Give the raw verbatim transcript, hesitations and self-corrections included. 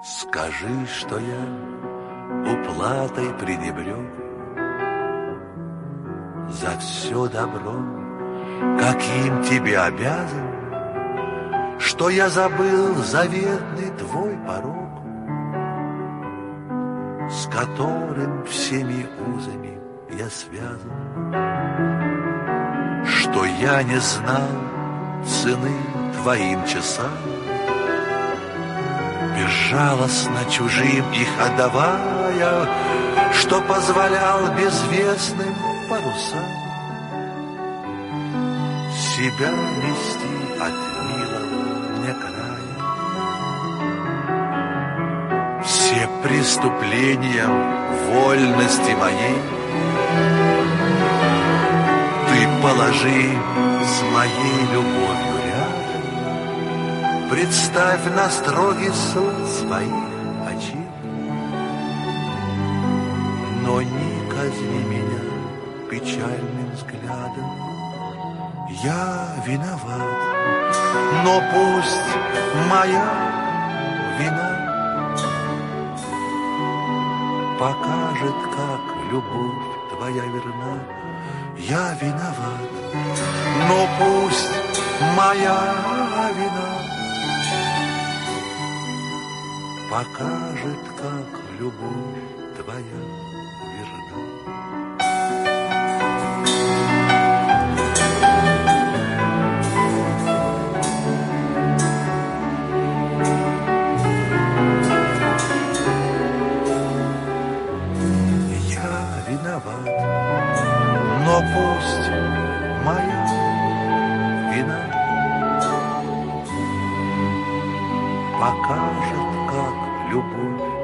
Скажи, что я уплатой пренебрег за все добро, каким тебе обязан, что я забыл заветный твой порог, с которым всеми узами я связан, что я не знал цены твоим часам, безжалостно чужим их отдавая, что позволял безвестным парусам себя нести от милого мне края. Все преступления вольности моей ты положи с моей любовью рядом, представь на строгий суд своих очей, но не казни меня печальным взглядом. Я виноват, но пусть моя вина покажет, как любовь твоя верна. Я виноват, но пусть моя вина покажет, как любовь твоя верна. Но пусть моя вина покажет, как любовь